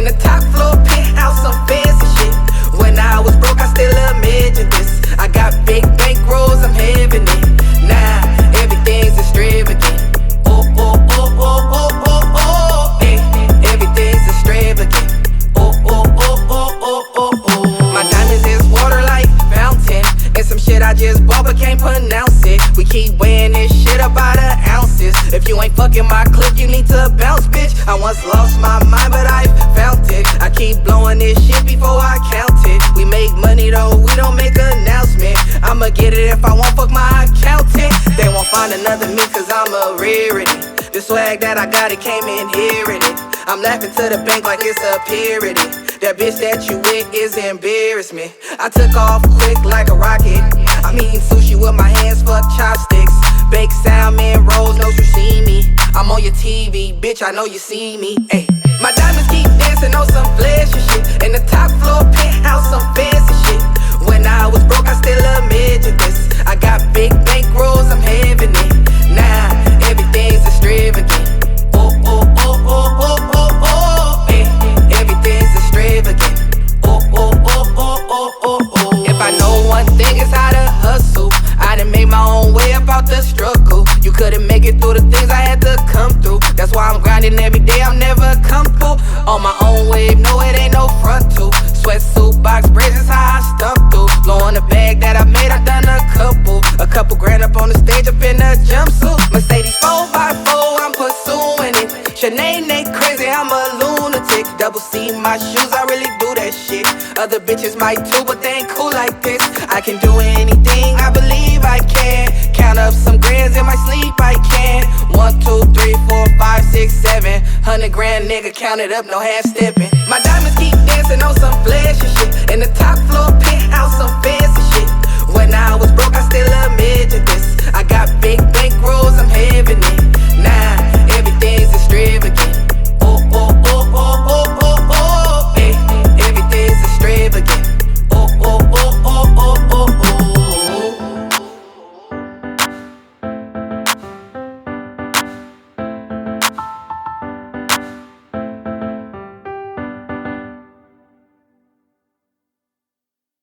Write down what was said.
the top floor penthouse, some fancy shit. When I was broke, I still imagined this. I got big bankrolls, I'm having it. Nah, everything's extravagant. Oh, oh, oh, oh, oh, oh, oh. Hey, everything's extravagant. Oh, oh, oh, oh, oh, oh, oh. My diamonds is water like fountain. And some shit I just bought but can't pronounce it. We keep weighing this shit up by the ounces. If you ain't fucking my clip, you need to bounce, bitch. I once lost my mind, but I found it. I keep blowing this shit before I count it. We make money though, we don't make announcement. I'ma get it if I won't fuck my accountant. They won't find another me cause I'm a rarity. The swag that I got, it came inherited. I'm laughing to the bank like it's a parody. That bitch that you with is embarrassment. I took off quick like a rocket. I'm eating sushi with my hands, fuck chopsticks. Baked salmon rolls, no sashimi. I'm on your TV, bitch, I know you see me. Ay. My diamonds keep dancing on some flashy shit. In the top floor penthouse, some fancy shit. When I was broke, I still imagined this. I got big bankrolls, I'm having it. Nah, everything's extravagant. Oh, oh, oh, oh, oh, oh, oh. Ay. Everything's extravagant. Oh, oh, oh, oh, oh, oh, oh. If I know one thing, it's how to hustle. I done made my own way about the struggle. You couldn't make it through the things I had to come through. That's why I'm grinding every day, I'm never comfortable. On my own wave, no, it ain't no frontal. Sweatsuit, box braids is how I stump through. Blowing the bag that I made, I done a couple grand up on the stage, up in a jumpsuit. Mercedes 4x4, I'm pursuing it. Sinead, they crazy, I'm a lunatic. Double C my shoes, I really do that shit. Other bitches might too, but they ain't cool like this. I can do anything, I believe I can. Count up some grands in my sleep, I can. 1, 2, 3, 4, 5, 6, 7. 100 grand, nigga, count it up, no half stepping. My diamonds keep dancing on some flashy shit. In the top floor penthouse, some